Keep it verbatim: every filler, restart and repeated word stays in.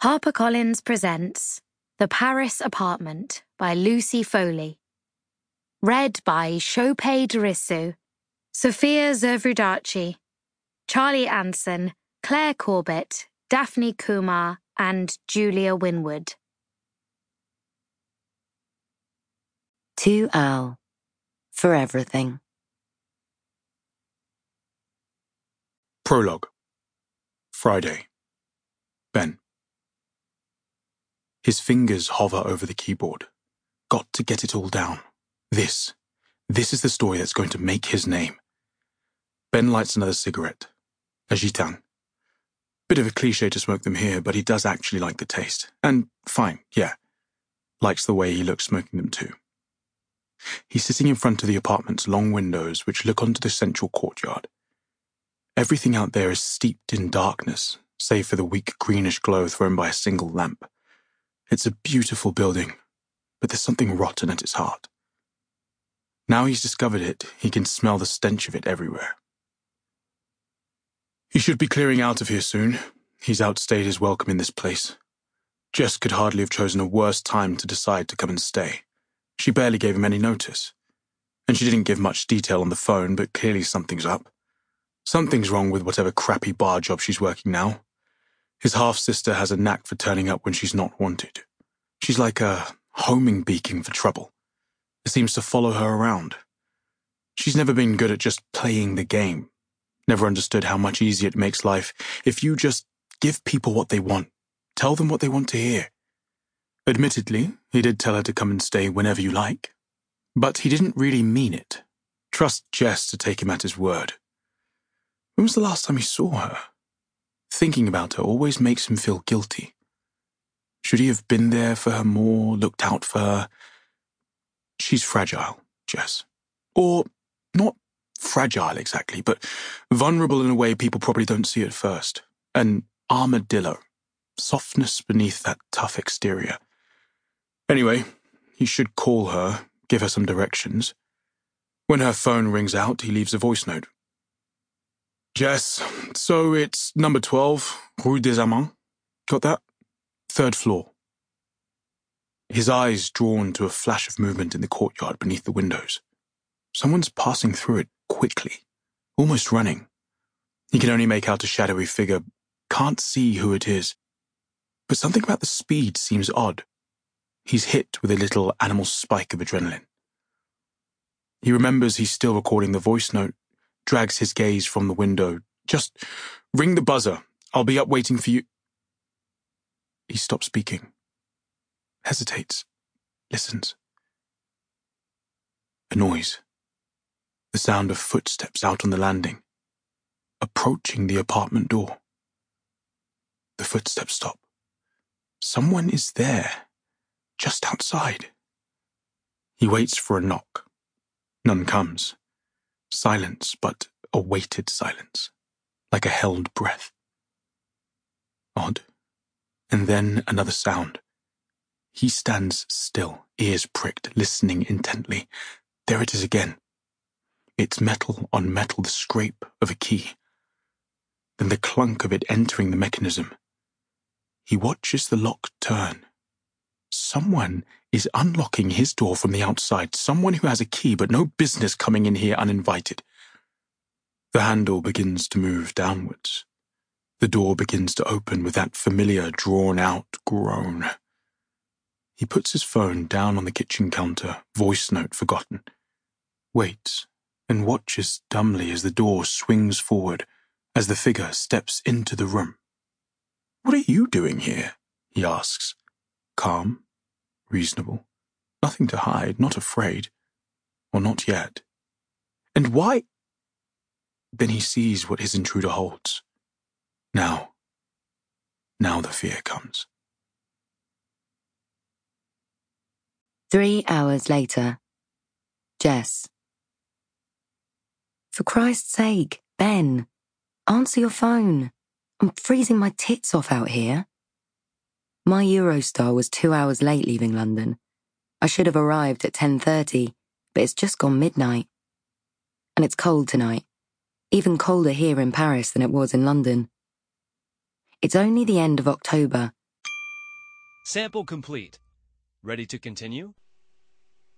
HarperCollins presents The Paris Apartment by Lucy Foley. Read by Shopay Derisu, Sophia Zervudaci, Charlie Anson, Claire Corbett, Daphne Kumar, and Julia Winwood. To Al, for everything. Prologue. Friday. Ben. His fingers hover over the keyboard. Got to get it all down. This. This is the story that's going to make his name. Ben lights another cigarette. A gitan. Bit of a cliche to smoke them here, but he does actually like the taste. And fine, yeah. Likes the way he looks smoking them too. He's sitting in front of the apartment's long windows, which look onto the central courtyard. Everything out there is steeped in darkness, save for the weak greenish glow thrown by a single lamp. It's a beautiful building, but there's something rotten at its heart. Now he's discovered it, he can smell the stench of it everywhere. He should be clearing out of here soon. He's outstayed his welcome in this place. Jess could hardly have chosen a worse time to decide to come and stay. She barely gave him any notice. And she didn't give much detail on the phone, but clearly something's up. Something's wrong with whatever crappy bar job she's working now. His half-sister has a knack for turning up when she's not wanted. She's like a homing beacon for trouble. It seems to follow her around. She's never been good at just playing the game. Never understood how much easier it makes life if you just give people what they want. Tell them what they want to hear. Admittedly, he did tell her to come and stay whenever you like. But he didn't really mean it. Trust Jess to take him at his word. When was the last time he saw her? Thinking about her always makes him feel guilty. Should he have been there for her more, looked out for her? She's fragile, Jess. Or not fragile exactly, but vulnerable in a way people probably don't see at first. An armadillo. Softness beneath that tough exterior. Anyway, he should call her, give her some directions. When her phone rings out, he leaves a voice note. Jess, so it's number twelve, Rue des Amants. Got that? Third floor. His eyes drawn to a flash of movement in the courtyard beneath the windows. Someone's passing through it quickly, almost running. He can only make out a shadowy figure, can't see who it is. But something about the speed seems odd. He's hit with a little animal spike of adrenaline. He remembers he's still recording the voice note, drags his gaze from the window. Just ring the buzzer. I'll be up waiting for you. He stops speaking. Hesitates. Listens. A noise. The sound of footsteps out on the landing. Approaching the apartment door. The footsteps stop. Someone is there. Just outside. He waits for a knock. None comes. Silence, but a weighted silence, like a held breath. Odd. And then another sound. He stands still, ears pricked, listening intently. There it is again. It's metal on metal, the scrape of a key. Then the clunk of it entering the mechanism. He watches the lock turn. Someone is unlocking his door from the outside, someone who has a key but no business coming in here uninvited. The handle begins to move downwards. The door begins to open with that familiar, drawn-out groan. He puts his phone down on the kitchen counter, voice note forgotten. Waits and watches dumbly as the door swings forward, as the figure steps into the room. "What are you doing here?" he asks. Calm, reasonable, nothing to hide, not afraid, or not yet. And why? Then he sees what his intruder holds. Now, now the fear comes. Three hours later. Jess. For Christ's sake, Ben, answer your phone. I'm freezing my tits off out here. My Eurostar was two hours late leaving London. I should have arrived at ten thirty, but it's just gone midnight. And it's cold tonight, even colder here in Paris than it was in London. It's only the end of October, Sample complete. Ready to continue?